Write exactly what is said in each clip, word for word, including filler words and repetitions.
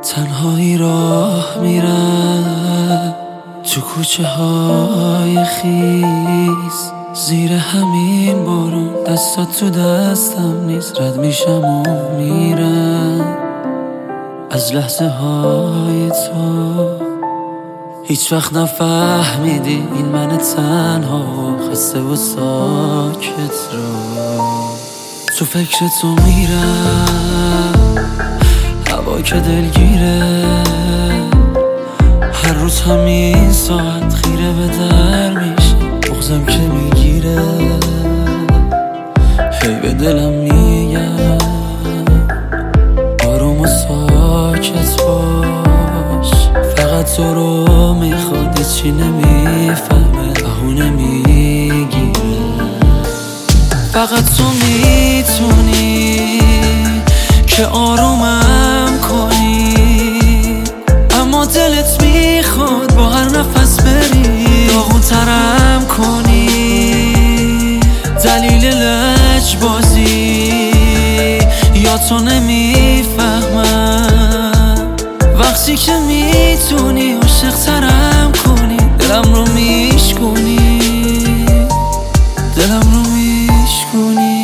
تنهایی راه میرم تو کوچه های خیس، زیر همین بارون دستات تو دستم نیست. رد میشم و میرم از لحظه های تو. هیچ وقت نفهمیدی این من تنها و خسته و ساکت رو. تو فکر تو میرم، هوا که دلگیره، هر روز همین ساعت خیره به در میشم، بغضم که میگیره، هی به دلم میگم آروم و ساکت باش. فقط تو رو میخواد، هیچی نمیفهمه، بهونه میگیره. فقط تو میتونی که آرومم کنی، اما دلت میخواد با هر نفس بری داغون ترم کنی. دلیل لجبازی یا تو نمیفهمم، وقتی که میتونی عاشق ترم کنی، دلم رو میشکنی، دلم رو میشکنی.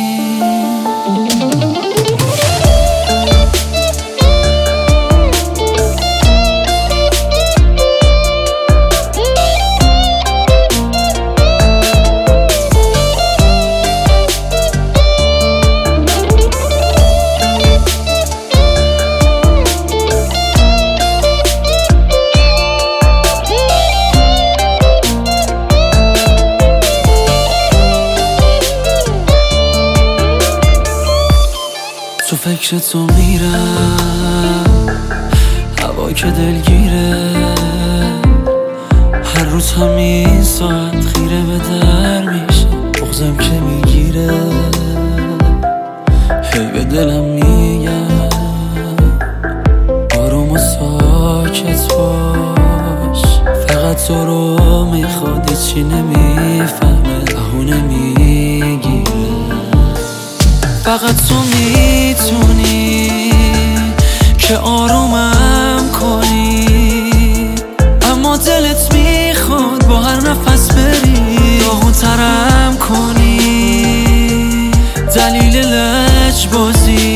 تو فکر تو میرم، هوا که دلگیره، هر روز همین ساعت خیره به در میشم، بغضم که میگیره، هی به دلم میگم آروم و ساکت باش. فقط تو رو میخواد، هیچی نمیفهمه، بهونه میگیره. فقط تو میتونی که آرومم کنی، اما دلت میخواد با هر نفس بری داغون ترم کنی. دلیل لجبازی